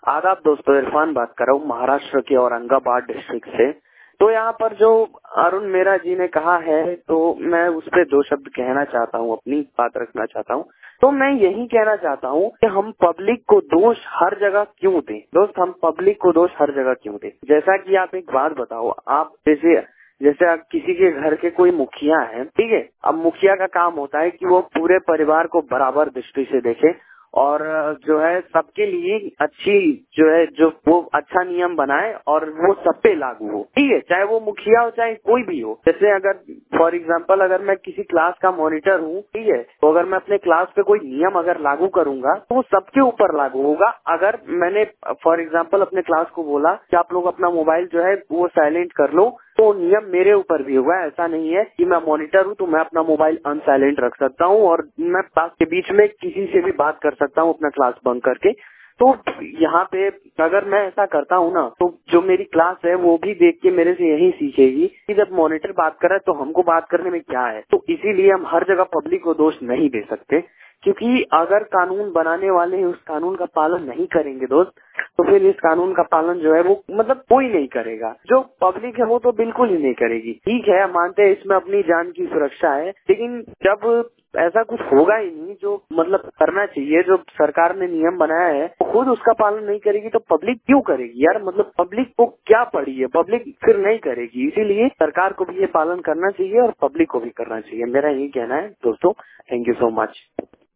आदाब दोस्तों, इरफान बात कर रहा हूँ महाराष्ट्र के औरंगाबाद डिस्ट्रिक्ट से। तो यहाँ पर जो अरुण मेहरा जी ने कहा है, तो मैं उस पर दो शब्द कहना चाहता हूँ, अपनी बात रखना चाहता हूँ। तो मैं यही कहना चाहता हूँ कि हम पब्लिक को दोष हर जगह क्यों दें। दोस्त, हम पब्लिक को दोष हर जगह क्यों दें? जैसा कि आप एक बात बताओ, आप जैसे आप किसी के घर के कोई मुखिया है, ठीक है। अब मुखिया का काम होता है कि वो पूरे परिवार को बराबर दृष्टि से देखे और जो है सबके लिए अच्छी जो वो अच्छा नियम बनाए और वो सब पे लागू हो, ठीक है। चाहे वो मुखिया हो चाहे कोई भी हो। जैसे अगर फॉर एग्जांपल अगर मैं किसी क्लास का मॉनिटर हूँ, ठीक है, तो अगर मैं अपने क्लास पे कोई नियम अगर लागू करूंगा तो वो सबके ऊपर लागू होगा। अगर मैंने फॉर एग्जांपल अपने क्लास को बोला कि आप लोग अपना मोबाइल जो है वो साइलेंट कर लो, तो नियम मेरे ऊपर भी होगा। ऐसा नहीं है कि मैं मॉनिटर हूँ तो मैं अपना मोबाइल अनसाइलेंट रख सकता हूँ और मैं क्लास के बीच में किसी से भी बात कर सकता हूँ अपना क्लास बंक करके। तो यहाँ पे अगर मैं ऐसा करता हूँ ना, तो जो मेरी क्लास है वो भी देख के मेरे से यही सीखेगी कि जब मॉनिटर बात कर रहा है तो हमको बात करने में क्या है। तो इसीलिए हम हर जगह पब्लिक को दोष नहीं दे सकते, क्योंकि अगर कानून बनाने वाले उस कानून का पालन नहीं करेंगे दोस्त, तो फिर इस कानून का पालन जो है वो मतलब कोई नहीं करेगा। जो पब्लिक है वो तो बिल्कुल ही नहीं करेगी। ठीक है, मानते हैं इसमें अपनी जान की सुरक्षा है, लेकिन जब ऐसा कुछ होगा ही नहीं जो मतलब करना चाहिए, जो सरकार ने नियम बनाया है, तो खुद उसका पालन नहीं करेगी तो पब्लिक क्यों करेगी यार? मतलब पब्लिक को क्या पड़ी है, पब्लिक फिर नहीं करेगी। इसीलिए सरकार को भी ये पालन करना चाहिए और पब्लिक को भी करना चाहिए। मेरा यही कहना है दोस्तों। Thank you so much.